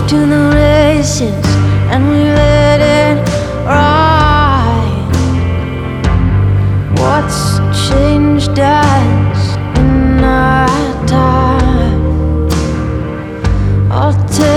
to the races and we let it ride. What's changed us in our time? I'll tell